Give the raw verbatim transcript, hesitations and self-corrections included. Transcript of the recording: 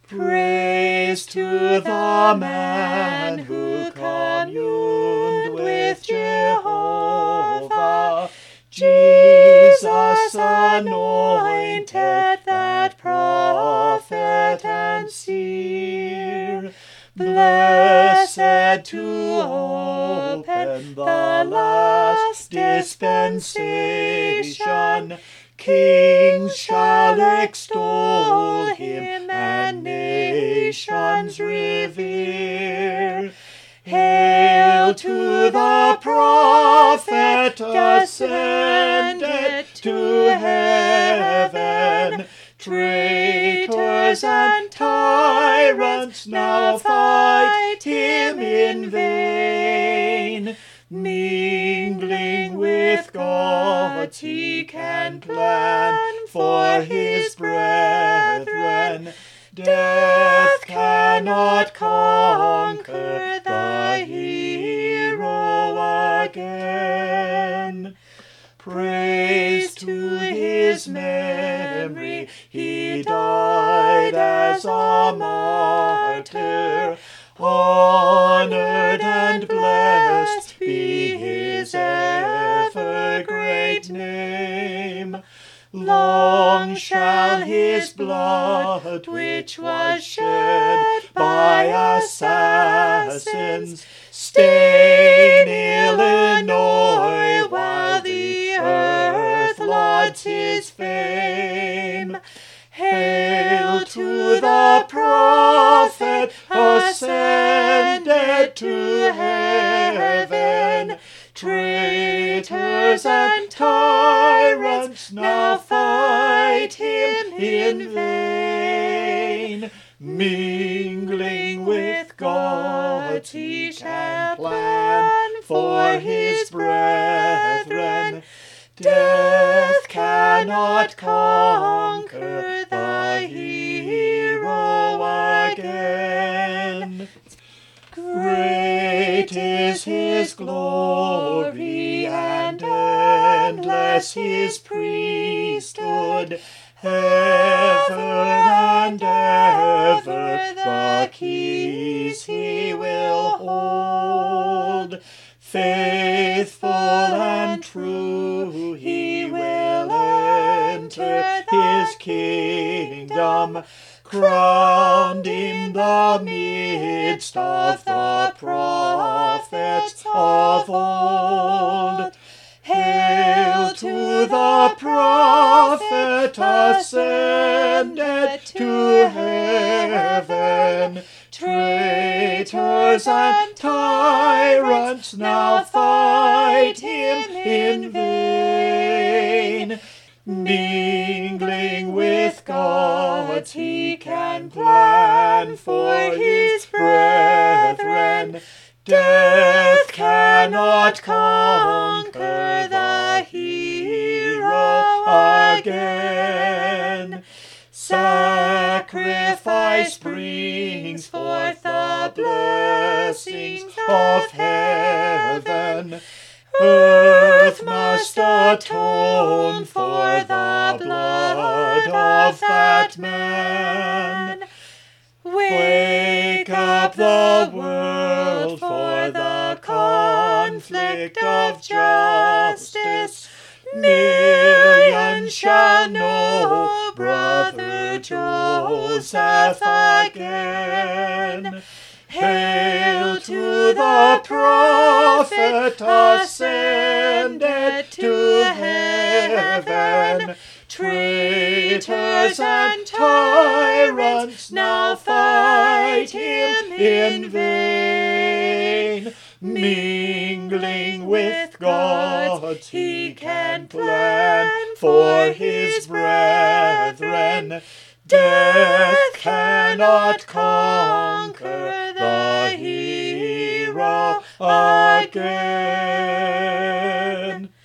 Praise to the man who communed with Jehovah, Jesus anointed that prophet and seer, blessed to open the last dispensation. Kings shall extol him and nations revere. Hail to the prophet ascended to heaven. Traitors and tyrants now fight him in vain. Mingling with gods, he can plan for his brethren. Death cannot conquer the hero again. Praise to his memory, he died as a martyr. Honored and blessed be his ever great name. Long shall his blood, which was shed by assassins, stain Illinois while the earth lauds his fame. Hail to the prophet ascended to heaven. Traitors and tyrants now fight him in vain. Mingling with gods, he shall plan for his brethren. Death cannot conquer the hero again. Great is his glory and endless his priesthood. Ever and ever the keys he will hold. Faithful and true, he will enter his kingdom, crowned in the midst of the prophets of old. Hail to the prophet ascended to heaven. Traitors and tyrants now fight him in vain. Mingling with gods, he can plan for his brethren. Death cannot conquer the hero again. Sacrifice brings forth the blessings of heaven. Earth must atone for the blood of that man. Wake up the world for the conflict of justice. Millions shall know brother Joseph again. Hail to the prophet ascended to heaven. Traitors and tyrants now fight him in vain. Mingling with gods, he can plan for his brethren. Death cannot conquer the hero again.